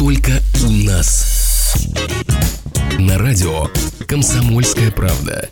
только у нас. На радио «Комсомольская правда».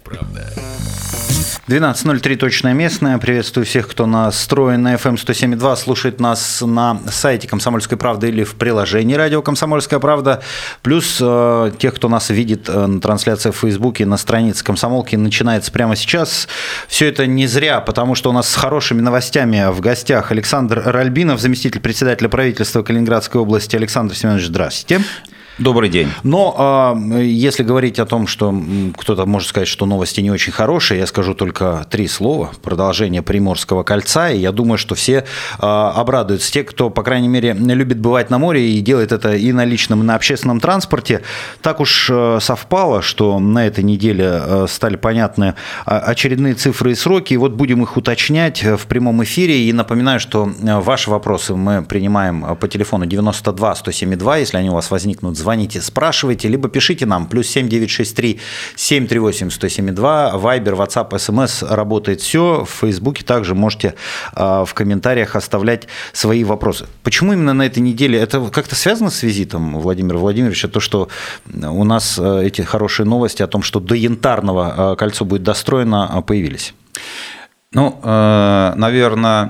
12:03 точное местное. Приветствую всех, кто настроен на FM 107.2, слушает нас на сайте «Комсомольской правды» или в приложении радио «Комсомольская правда». Плюс тех, кто нас видит на трансляции в Фейсбуке, на странице «Комсомолки», начинается прямо сейчас. Все это не зря, потому что у нас с хорошими новостями в гостях Александр Ральбинов, заместитель председателя правительства Калининградской области. Александр Семенович, здравствуйте. Добрый день. Но если говорить о том, что кто-то может сказать, что новости не очень хорошие, я скажу только 3 слова. Продолжение Приморского кольца. И я думаю, что все обрадуются. Те, кто, по крайней мере, любит бывать на море и делает это и на личном, и на общественном транспорте. Так уж совпало, что на этой неделе стали понятны очередные цифры и сроки. И вот будем их уточнять в прямом эфире. И напоминаю, что ваши вопросы мы принимаем по телефону 92-107-2. Если они у вас возникнут, звоните, спрашивайте, либо пишите нам, +7 963 738 107.2, Вайбер, WhatsApp, СМС, работает все. В Фейсбуке также можете в комментариях оставлять свои вопросы. Почему именно на этой неделе? Это как-то связано с визитом Владимира Владимировича? То, что у нас эти хорошие новости о том, что до Янтарного кольцо будет достроено, появились? Ну, наверное,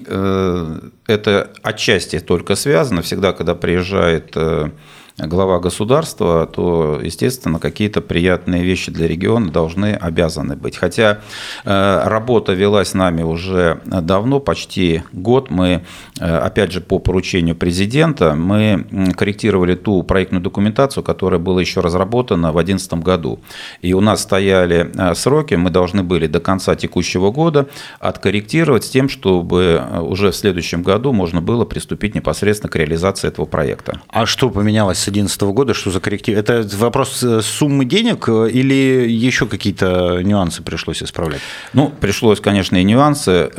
это отчасти только связано. Всегда, когда приезжает глава государства, то, естественно, какие-то приятные вещи для региона обязаны быть. Хотя работа велась нами уже давно, почти год. Мы, опять же, по поручению президента, мы корректировали ту проектную документацию, которая была еще разработана в 2011 году. И у нас стояли сроки, мы должны были до конца текущего года откорректировать с тем, чтобы уже в следующем году можно было приступить непосредственно к реализации этого проекта. А что поменялось с 2011 года, что за корректив? Это вопрос суммы денег или еще какие-то нюансы пришлось исправлять? Ну, пришлось, конечно, и нюансы.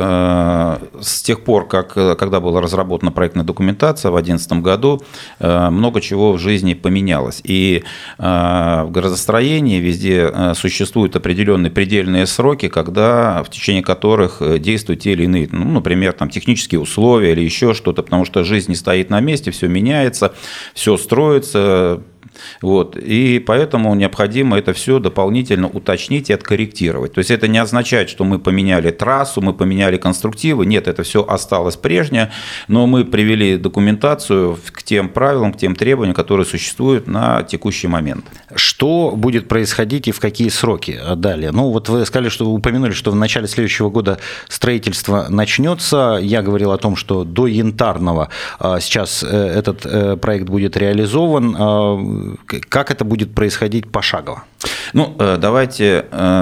С тех пор, когда была разработана проектная документация в 2011 году, много чего в жизни поменялось. И в градостроении везде существуют определенные предельные сроки, в течение которых действуют те или иные, например, там, технические условия или еще что-то, потому что жизнь не стоит на месте, все меняется, все строится. Вот. И поэтому необходимо это все дополнительно уточнить и откорректировать. То есть это не означает, что мы поменяли трассу, мы поменяли конструктивы. Нет, это все осталось прежнее, но мы привели документацию к тем правилам, к тем требованиям, которые существуют на текущий момент. Что будет происходить и в какие сроки далее? Ну, вот вы упомянули, что в начале следующего года строительство начнется. Я говорил о том, что до Янтарного сейчас этот проект будет реализован. Как это будет происходить пошагово? Ну, давайте,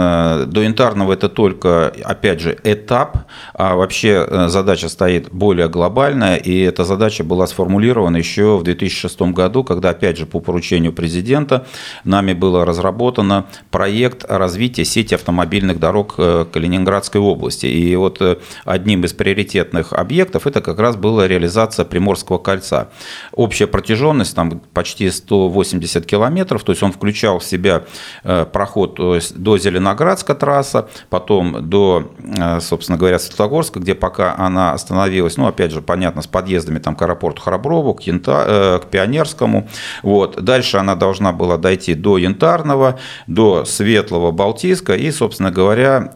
до Янтарного это только, опять же, этап, а вообще задача стоит более глобальная, и эта задача была сформулирована еще в 2006 году, когда, опять же, по поручению президента нами был разработан проект развития сети автомобильных дорог Калининградской области. И вот одним из приоритетных объектов это как раз была реализация Приморского кольца. Общая протяженность там почти 180 километров, то есть он включал в себя проход до Зеленоградска трасса, потом до, собственно говоря, Светлогорска, где пока она остановилась, опять же, понятно, с подъездами там, к аэропорту Храброво, к Пионерскому. Вот. Дальше она должна была дойти до Янтарного, до Светлого, Балтийска и, собственно говоря,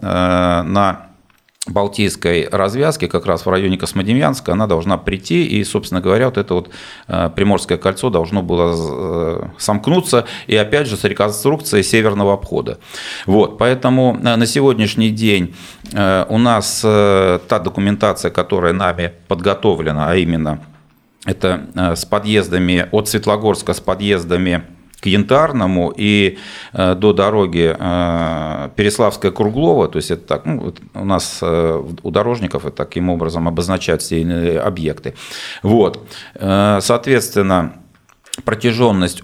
на Балтийской развязке, как раз в районе Космодемьянска, она должна прийти, и, собственно говоря, вот это вот Приморское кольцо должно было сомкнуться, и опять же с реконструкцией северного обхода. Вот, поэтому на сегодняшний день у нас та документация, которая нами подготовлена, а именно это с подъездами от Светлогорска, с подъездами к Янтарному и до дороги Переславская-Круглова, то есть это так, у нас у дорожников это таким образом обозначают все объекты. Вот. Соответственно, протяженность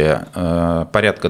общая порядка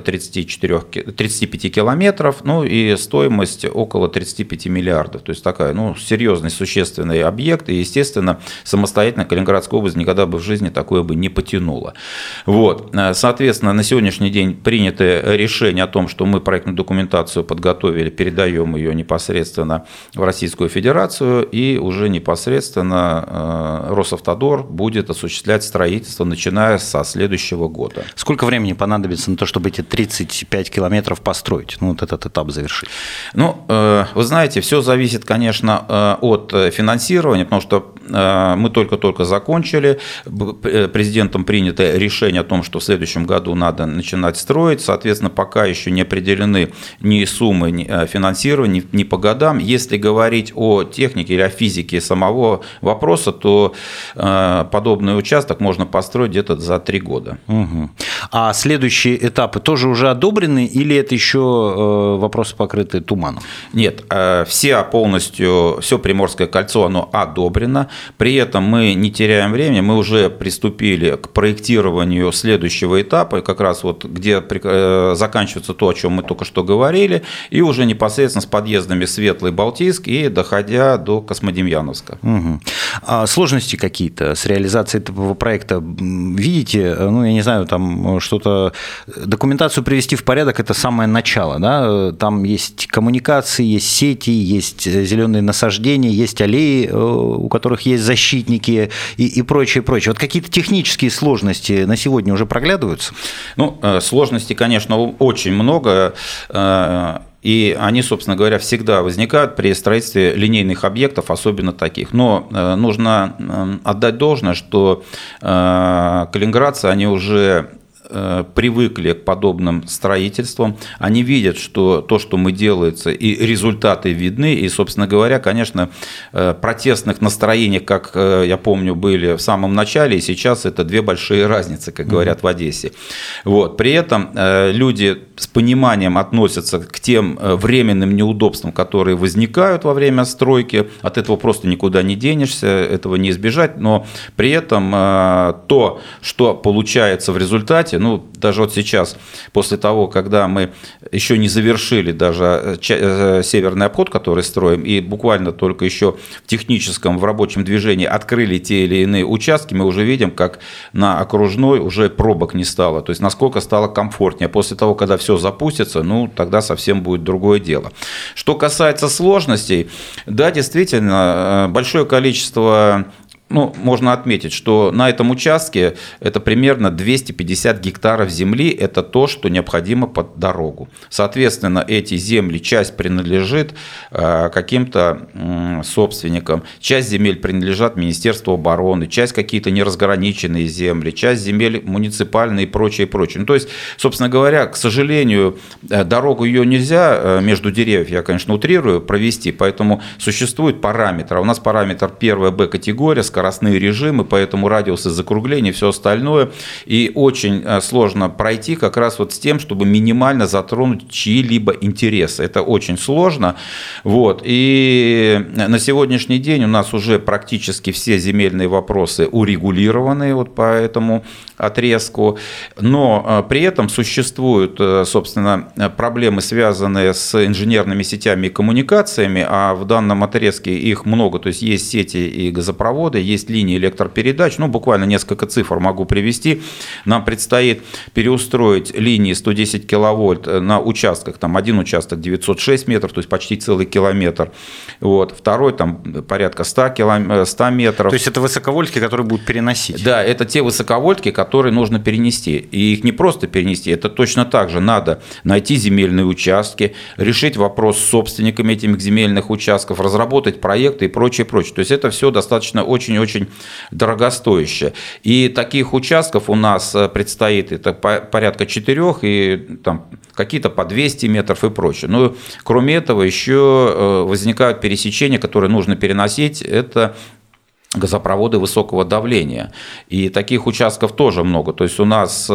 35 километров, и стоимость около 35 миллиардов. То есть такая серьезный, существенный объект. И, естественно, самостоятельно Калининградская область никогда бы в жизни такое бы не потянула. Вот. Соответственно, на сегодняшний день принято решение о том, что мы проектную документацию подготовили, передаем ее непосредственно в Российскую Федерацию, и уже непосредственно Росавтодор будет осуществлять строительство, начиная со следующего следующего года. Сколько времени понадобится на то, чтобы эти 35 километров построить, вот этот этап завершить? Вы знаете, все зависит, конечно, от финансирования, потому что мы только-только закончили, президентом принято решение о том, что в следующем году надо начинать строить, соответственно, пока еще не определены ни суммы финансирования, ни по годам. Если говорить о технике или о физике самого вопроса, то подобный участок можно построить где-то за 3 года. Угу. А следующие этапы тоже уже одобрены или это еще вопросы покрыты туманом? Нет, все Приморское кольцо, оно одобрено. При этом мы не теряем времени, мы уже приступили к проектированию следующего этапа, как раз вот где заканчивается то, о чем мы только что говорили, и уже непосредственно с подъездами Светлый, Балтийск и доходя до Космодемьяновска. Угу. А сложности какие-то с реализацией этого проекта видите? Я не знаю, там что-то, документацию привести в порядок – это самое начало, да? Там есть коммуникации, есть сети, есть зеленые насаждения, есть аллеи, у которых есть защитники и прочее, прочее. Вот какие-то технические сложности на сегодня уже проглядываются? Сложностей, конечно, очень много. И они, собственно говоря, всегда возникают при строительстве линейных объектов, особенно таких. Но нужно отдать должное, что калининградцы, они уже привыкли к подобным строительствам, они видят, что то, что мы делается, и результаты видны, и, собственно говоря, конечно, протестных настроений, как я помню, были в самом начале, и сейчас это две большие разницы, как говорят в Одессе. Вот. При этом люди с пониманием относятся к тем временным неудобствам, которые возникают во время стройки, от этого просто никуда не денешься, этого не избежать, но при этом то, что получается в результате, даже вот сейчас, после того, когда мы еще не завершили даже северный обход, который строим, и буквально только еще в техническом, в рабочем движении открыли те или иные участки, мы уже видим, как на окружной уже пробок не стало, то есть насколько стало комфортнее. После того, когда все запустится, тогда совсем будет другое дело. Что касается сложностей, да, действительно, большое количество... можно отметить, что на этом участке это примерно 250 гектаров земли, это то, что необходимо под дорогу. Соответственно, эти земли, часть принадлежит каким-то собственникам, часть земель принадлежат Министерству обороны, часть какие-то неразграниченные земли, часть земель муниципальные и прочее, прочее. То есть, собственно говоря, к сожалению, дорогу ее нельзя между деревьев, я, конечно, утрирую, провести, поэтому существует параметр. У нас параметр 1 Б категория, скоростные режимы, поэтому радиусы закругления и все остальное. И очень сложно пройти как раз вот с тем, чтобы минимально затронуть чьи-либо интересы. Это очень сложно. Вот. И на сегодняшний день у нас уже практически все земельные вопросы урегулированы вот по этому отрезку. Но при этом существуют, собственно, проблемы, связанные с инженерными сетями и коммуникациями, а в данном отрезке их много. То есть есть сети и газопроводы, есть линии электропередач, буквально несколько цифр могу привести. Нам предстоит переустроить линии 110 киловольт на участках, там один участок 906 метров, то есть почти целый километр, вот. Второй там порядка 100 метров. То есть это высоковольтки, которые будут переносить? Да, это те высоковольтки, которые нужно перенести. И их не просто перенести, это точно так же надо найти земельные участки, решить вопрос с собственниками этих земельных участков, разработать проекты и прочее, прочее. То есть это все достаточно очень-очень дорогостоящее. И таких участков у нас предстоит это порядка 4, и там какие-то по 200 метров и прочее. Но кроме этого еще возникают пересечения, которые нужно переносить. Это газопроводы высокого давления. И таких участков тоже много. То есть у нас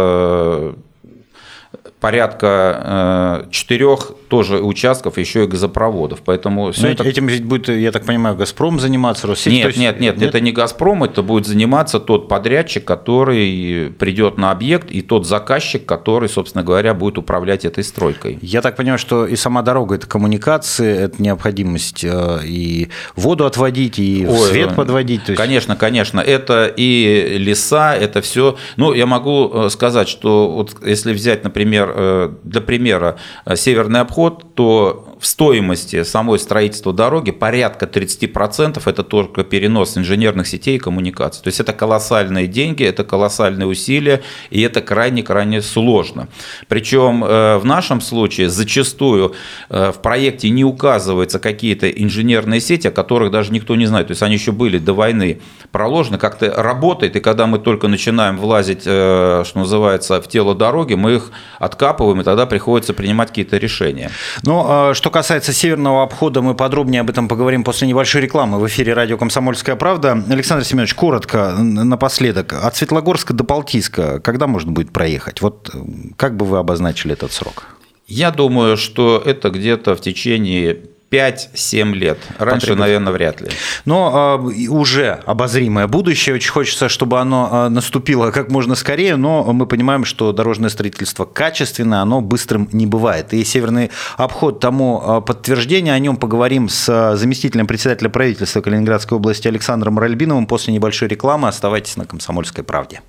порядка 4 тоже участков, еще и газопроводов. Поэтому все это... Этим ведь будет, я так понимаю, «Газпром» заниматься, Россеть? Нет, это не «Газпром», это будет заниматься тот подрядчик, который придет на объект, и тот заказчик, который, собственно говоря, будет управлять этой стройкой. Я так понимаю, что и сама дорога – это коммуникации, это необходимость и воду отводить, и свет подводить. То есть... Конечно, это и леса, это все. Я могу сказать, что вот если взять, например, например, для примера, Северный обход, то в стоимости самой строительства дороги порядка 30% это только перенос инженерных сетей и коммуникаций. То есть это колоссальные деньги, это колоссальные усилия, и это крайне-крайне сложно. Причем в нашем случае зачастую в проекте не указываются какие-то инженерные сети, о которых даже никто не знает. То есть они еще были до войны проложены, как-то работает, и когда мы только начинаем влазить, что называется, в тело дороги, мы их откапываем, и тогда приходится принимать какие-то решения. Ну, что касается Северного обхода, мы подробнее об этом поговорим после небольшой рекламы в эфире радио «Комсомольская правда». Александр Семенович, коротко, напоследок, от Светлогорска до Балтийска когда можно будет проехать? Вот как бы вы обозначили этот срок? Я думаю, что это где-то в течение 5-7 лет. Раньше, наверное, вряд ли. Но уже обозримое будущее. Очень хочется, чтобы оно наступило как можно скорее, но мы понимаем, что дорожное строительство качественное, оно быстрым не бывает. И Северный обход тому подтверждение. О нем поговорим с заместителем председателя правительства Калининградской области Александром Ральбиновым после небольшой рекламы. Оставайтесь на «Комсомольской правде».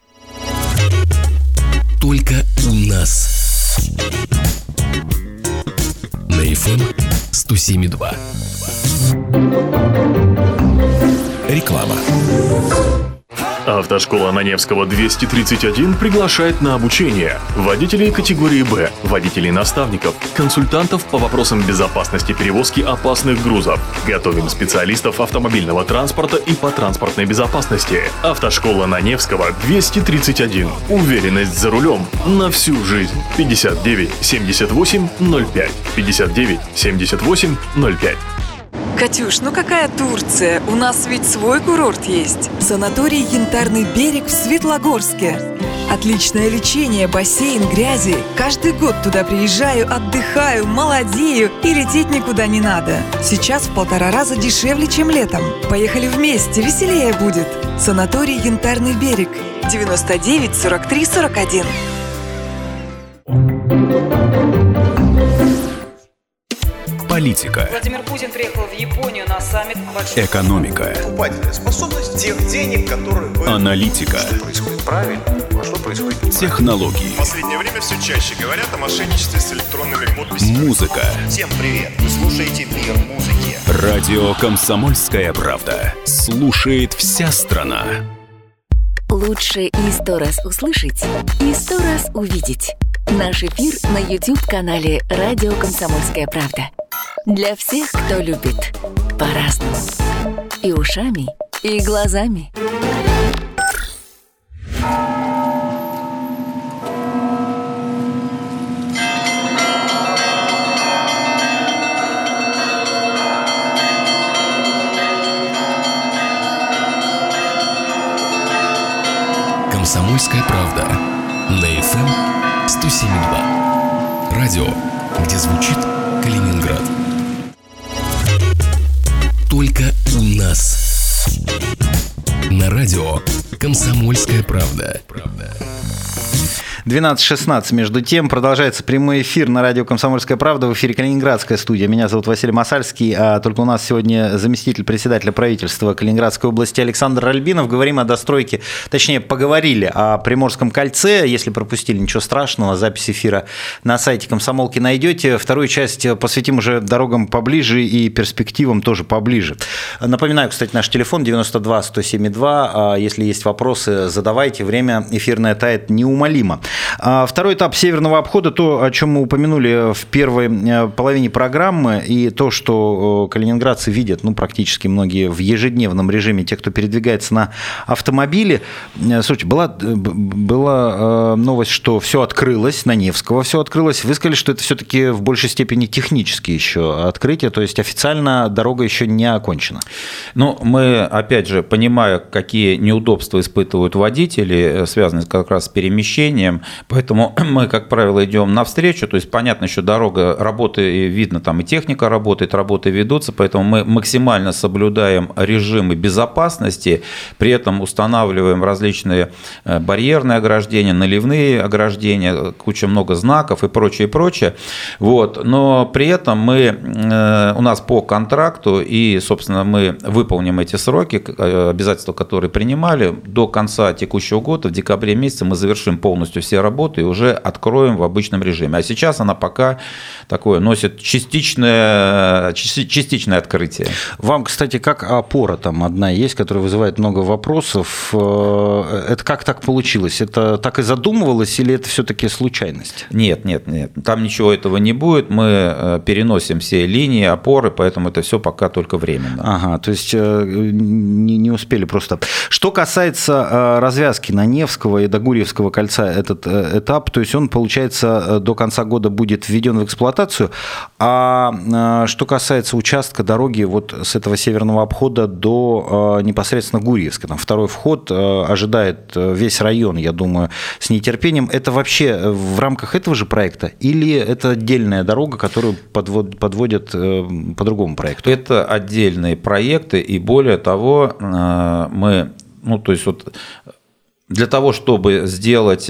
Только у нас. На FM 107,2. Реклама. Автошкола на Невского 231 приглашает на обучение водителей категории «Б», водителей-наставников, консультантов по вопросам безопасности перевозки опасных грузов. Готовим специалистов автомобильного транспорта и по транспортной безопасности. Автошкола на Невского 231. Уверенность за рулем на всю жизнь. 59 78 05. 59 78 05. Катюш, ну какая Турция? У нас ведь свой курорт есть. Санаторий «Янтарный берег» в Светлогорске. Отличное лечение, бассейн, грязи. Каждый год туда приезжаю, отдыхаю, молодею и лететь никуда не надо. Сейчас в 1,5 раза дешевле, чем летом. Поехали вместе, веселее будет. Санаторий «Янтарный берег». 99 43 41. Политика. Владимир Путин приехал в Японию на саммит большой... Экономика. Покупательная способность тех денег, которые вы... Аналитика. Что происходит правильно, а что происходит неправильно. Технологии. В последнее время все чаще говорят о мошенничестве с электронными подписями. Музыка. Всем привет! Вы слушаете «Мир музыки». Радио «Комсомольская правда». Слушает вся страна. Лучше и 100 раз услышать, и 100 раз увидеть. Наш эфир на YouTube-канале «Радио Комсомольская правда». Для всех, кто любит по-разному. И ушами, и глазами. «Комсомольская правда». На FM 107,2. Радио, где звучит Калининград. Только у нас. На радио «Комсомольская правда». 12:16. Между тем продолжается прямой эфир на радио «Комсомольская правда». В эфире Калининградская студия. Меня зовут Василий Масальский, а только у нас сегодня заместитель председателя правительства Калининградской области Александр Ральбинов. Говорим о достройке, точнее, поговорили о Приморском кольце. Если пропустили, ничего страшного, запись эфира на сайте «Комсомолки» найдете. Вторую часть посвятим уже дорогам поближе и перспективам тоже поближе. Напоминаю, кстати, наш телефон 92 107 2. Если есть вопросы, задавайте. Время эфирное тает неумолимо. Второй этап Северного обхода, то, о чем мы упомянули в первой половине программы, и то, что калининградцы видят, практически многие в ежедневном режиме, те, кто передвигается на автомобиле. Слушайте, была новость, что все открылось, на Невского все открылось. Вы сказали, что это все-таки в большей степени технические еще открытия, то есть официально дорога еще не окончена. Мы, опять же, понимая, какие неудобства испытывают водители, связанные как раз с перемещением, поэтому мы, как правило, идем навстречу. То есть, понятно, еще дорога, работы видно, там и техника работает, работы ведутся, поэтому мы максимально соблюдаем режимы безопасности, при этом устанавливаем различные барьерные ограждения, наливные ограждения, куча много знаков и прочее, прочее. Но при этом у нас по контракту, и, собственно, мы выполним эти сроки, обязательства, которые принимали, до конца текущего года, в декабре месяце мы завершим полностью все все работы и уже откроем в обычном режиме. А сейчас она пока такое носит частичное открытие. Вам, кстати, как опора там одна есть, которая вызывает много вопросов. Это как так получилось? Это так и задумывалось или это все-таки случайность? Нет. Там ничего этого не будет. Мы переносим все линии, опоры, поэтому это все пока только временно. Ага, то есть не успели просто. Что касается развязки на Невского и до Гурьевского кольца, этот этап, то есть он, получается, до конца года будет введен в эксплуатацию. А что касается участка дороги вот с этого северного обхода до непосредственно Гурьевска, там второй вход ожидает весь район, я думаю, с нетерпением. Это вообще в рамках этого же проекта или это отдельная дорога, которую подводят по другому проекту? Это отдельные проекты, и более того, мы, то есть вот для того, чтобы сделать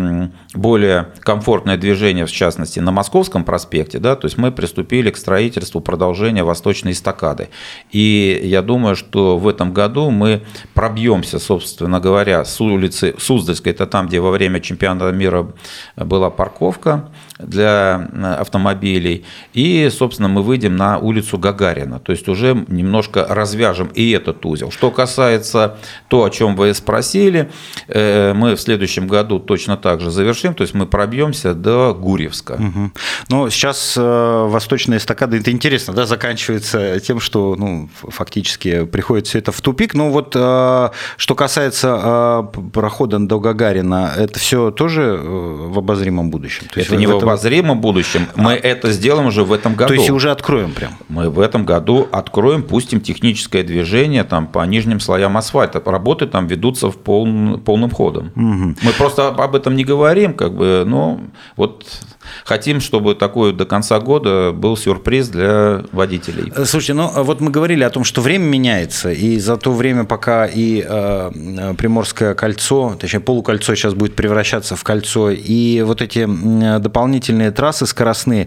более комфортное движение, в частности, на Московском проспекте, да, то есть мы приступили к строительству продолжения Восточной эстакады. И я думаю, что в этом году мы пробьемся, собственно говоря, с улицы Суздальской, это там, где во время чемпионата мира была парковка для автомобилей, и, собственно, мы выйдем на улицу Гагарина, то есть уже немножко развяжем и этот узел. Что касается того, о чем вы спросили, мы в следующем году точно так же завершим, то есть мы пробьемся до Гурьевска. Угу. Но сейчас Восточная эстакада, это интересно, да, заканчивается тем, что фактически приходит все это в тупик. Но вот что касается прохода до Гагарина, это все тоже в обозримом будущем? То есть это не в обозримом будущем, мы это сделаем уже в этом году. То есть уже откроем прям? Мы в этом году откроем, пустим техническое движение там, по нижним слоям асфальта. Работы там ведутся в полным ходом. Угу. Мы просто об этом не говорим, но вот хотим, чтобы такой до конца года был сюрприз для водителей. Слушайте, вот мы говорили о том, что время меняется, и за то время, пока и Приморское кольцо, точнее полукольцо сейчас будет превращаться в кольцо, и вот эти дополнительные трассы скоростные,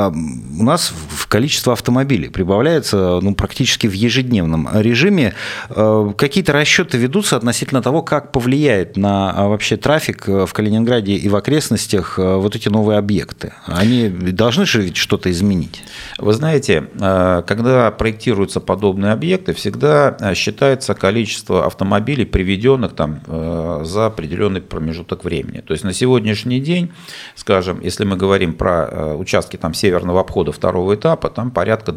у нас количество автомобилей прибавляется практически в ежедневном режиме. Какие-то расчеты ведутся относительно того, как повлияет на вообще трафик в Калининграде и в окрестностях вот эти новые объекты? Они должны же ведь что-то изменить? Вы знаете, когда проектируются подобные объекты, всегда считается количество автомобилей, приведенных там за определенный промежуток времени. То есть на сегодняшний день, скажем, если мы говорим про участки там северного обхода второго этапа, там порядка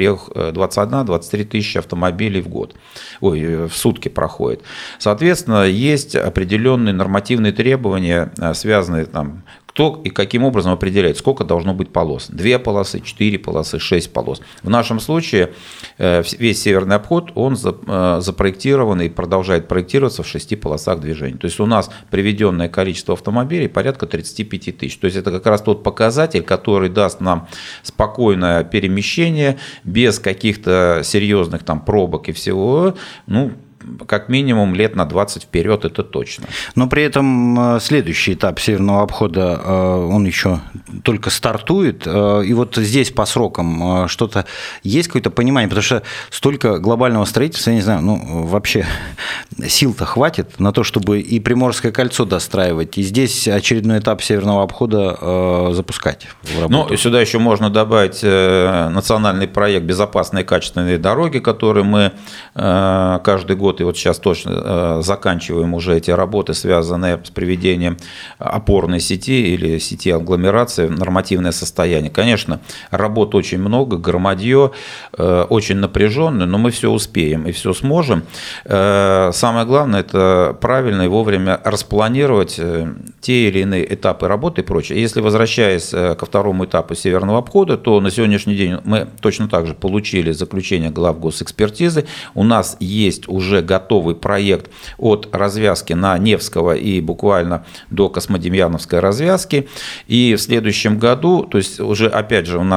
21-23 тысячи автомобилей в сутки проходит. Соответственно, есть определенные нормативные требования, связанные там, кто и каким образом определяет, сколько должно быть полос. 2 полосы, 4 полосы, 6 полос. В нашем случае весь северный обход, он запроектирован и продолжает проектироваться в 6 полосах движения. То есть у нас приведенное количество автомобилей порядка 35 тысяч. То есть это как раз тот показатель, который даст нам спокойное перемещение, без каких-то серьезных там пробок и всего, как минимум лет на 20 вперед, это точно. Но при этом следующий этап северного обхода, он еще только стартует. И вот здесь по срокам что-то есть, какое-то понимание, потому что столько глобального строительства, я не знаю, вообще сил-то хватит на то, чтобы и Приморское кольцо достраивать, и здесь очередной этап северного обхода запускать в работу. Сюда еще можно добавить национальный проект «Безопасные и качественные дороги», который мы каждый год, и вот сейчас точно заканчиваем уже эти работы, связанные с приведением опорной сети или сети агломерации в нормативное состояние. Конечно, работ очень много, громадье, очень напряженно, но мы все успеем и все сможем. Самое главное – это правильно и вовремя распланировать те или иные этапы работы и прочее. Если возвращаясь ко второму этапу северного обхода, то на сегодняшний день мы точно так же получили заключение главгосэкспертизы. У нас есть уже готовый проект от развязки на Невского и буквально до Космодемьяновской развязки. И в следующем году, то есть уже опять же у нас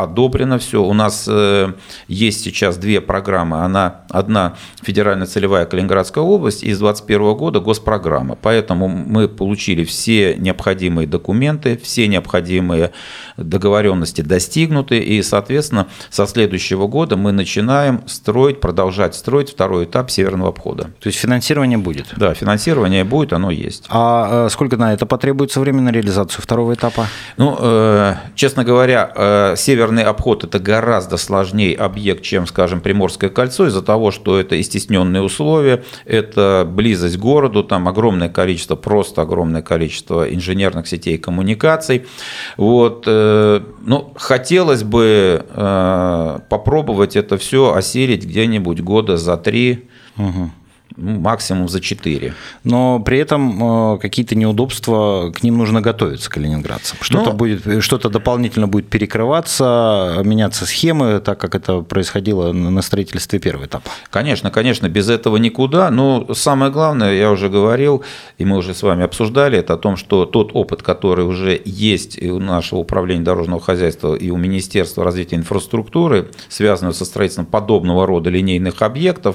одобрено все. У нас есть сейчас две программы. Одна федеральная целевая Калининградская область и с 2021 года госпрограмма. Поэтому мы получили все необходимые документы, все необходимые договоренности достигнуты. И, соответственно, со следующего года мы начинаем продолжать строить второй этап северного обхода. То есть финансирование будет? Да, финансирование будет, оно есть. А сколько на это потребуется времени на реализацию второго этапа? Честно говоря, северный обход – это гораздо сложнее объект, чем, скажем, Приморское кольцо, из-за того, что это и стесненные условия, это близость к городу, там огромное количество инженерных сетей и коммуникаций. Хотелось бы попробовать это все осилить где-нибудь года за 3. Максимум за 4. Но при этом какие-то неудобства, к ним нужно готовиться калининградцам. Что-то дополнительно будет перекрываться, меняться схемы, так как это происходило на строительстве первого этапа. Конечно, без этого никуда. Но самое главное, я уже говорил, и мы уже с вами обсуждали, это о том, что тот опыт, который уже есть и у нашего управления дорожного хозяйства, и у Министерства развития инфраструктуры, связанного со строительством подобного рода линейных объектов,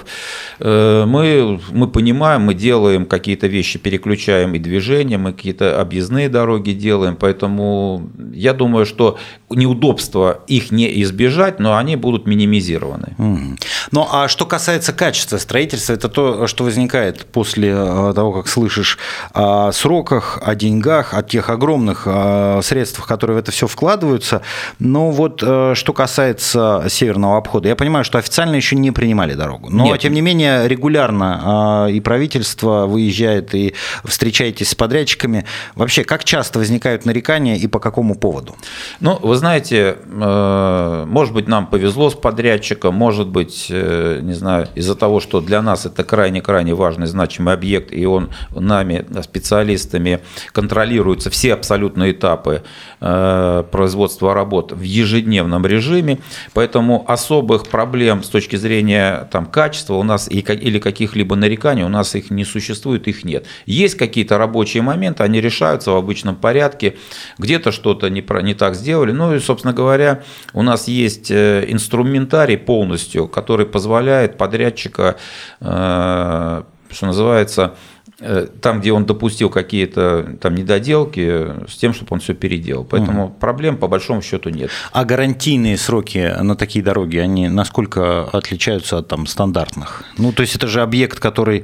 мы понимаем, мы делаем какие-то вещи, переключаем и движение, мы какие-то объездные дороги делаем, поэтому я думаю, что неудобства их не избежать, но они будут минимизированы. Ну, а что касается качества строительства, это то, что возникает после того, как слышишь о сроках, о деньгах, о тех огромных средствах, которые в это все вкладываются. Но что касается северного обхода, я понимаю, что официально еще не принимали дорогу, но тем не менее регулярно и правительство выезжает, и встречаетесь с подрядчиками. Вообще, как часто возникают нарекания и по какому поводу? Вы знаете, может быть, нам повезло с подрядчиком, может быть, не знаю, из-за того, что для нас это крайне-крайне важный, значимый объект, и он нами, специалистами, контролируется все абсолютно этапы производства работ в ежедневном режиме, поэтому особых проблем с точки зрения качества у нас или каких-либо нареканий у нас их не существует, их нет. Есть какие-то рабочие моменты, они решаются в обычном порядке, где-то что-то не так сделали. И, собственно говоря, у нас есть инструментарий полностью, который позволяет подрядчика, что называется, там, где он допустил какие-то недоделки, с тем, чтобы он все переделал. Поэтому проблем по большому счету нет. А гарантийные сроки на такие дороги, они насколько отличаются от стандартных? То есть это же объект, который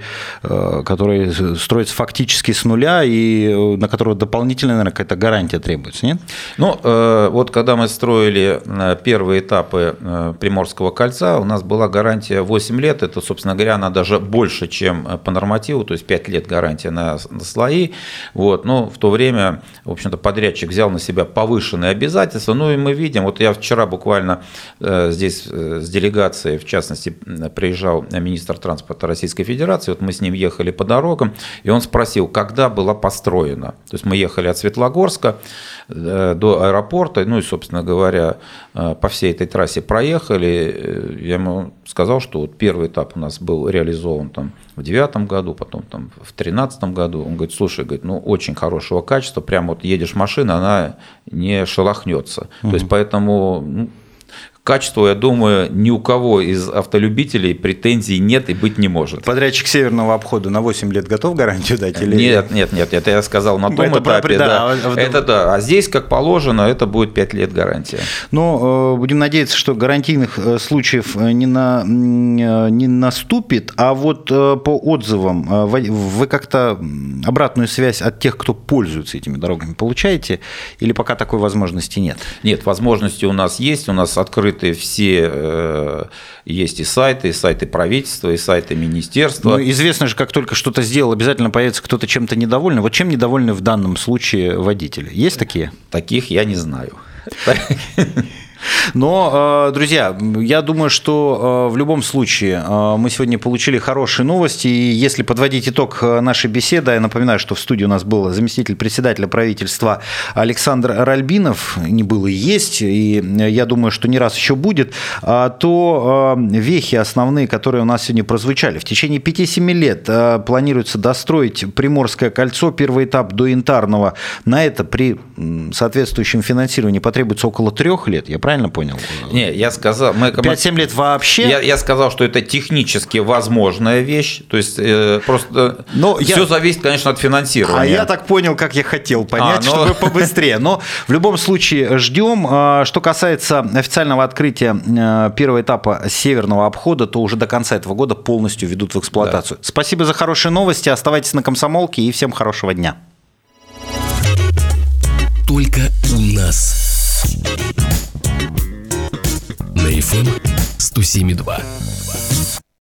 строится фактически с нуля, и на которого дополнительная, наверное, какая-то гарантия требуется, нет? Когда мы строили первые этапы Приморского кольца, у нас была гарантия 8 лет. Это, собственно говоря, она даже больше, чем по нормативу, то есть 5 лет гарантия на слои. Но в то время, в общем-то, подрядчик взял на себя повышенные обязательства. И мы видим, я вчера буквально здесь с делегацией, в частности, приезжал министр транспорта Российской Федерации, мы с ним ехали по дорогам, и он спросил, когда была построена. То есть мы ехали от Светлогорска до аэропорта, и, собственно говоря, по всей этой трассе проехали. Я ему сказал, что первый этап у нас был реализован в 2009 году, потом в 2013 году. Он говорит, слушай, очень хорошего качества, прямо едешь машина, она не шелохнется. То есть поэтому качеству, я думаю, ни у кого из автолюбителей претензий нет и быть не может. Подрядчик северного обхода на 8 лет готов гарантию дать? Или... Нет, это я сказал на том этапе. А здесь, как положено, это будет 5 лет гарантия. Будем надеяться, что гарантийных случаев не наступит, а по отзывам вы как-то обратную связь от тех, кто пользуется этими дорогами, получаете? Или пока такой возможности нет? Нет, возможности у нас есть, у нас открыты все, есть и сайты правительства, и сайты министерства. Известно же, как только что-то сделал, обязательно появится кто-то чем-то недовольный. Чем недовольны в данном случае водители? Есть такие? Таких я не знаю. Но, друзья, я думаю, что в любом случае мы сегодня получили хорошие новости, и если подводить итог нашей беседы, я напоминаю, что в студии у нас был заместитель председателя правительства Александр Ральбинов, не было и есть, и я думаю, что не раз еще будет, то вехи основные, которые у нас сегодня прозвучали. В течение 5-7 лет планируется достроить Приморское кольцо, первый этап до Янтарного. На это при соответствующем финансировании потребуется около 3 лет, я правильно правильно понял? Не, я сказал... 5-7 лет вообще? Я сказал, что это технически возможная вещь, то есть просто все зависит, конечно, от финансирования. А я так понял, как я хотел понять, чтобы побыстрее. Но в любом случае ждем. Что касается официального открытия первого этапа северного обхода, то уже до конца этого года полностью ведут в эксплуатацию. Да. Спасибо за хорошие новости. Оставайтесь на «Комсомолке» и всем хорошего дня. Только у нас. На FM 107.2.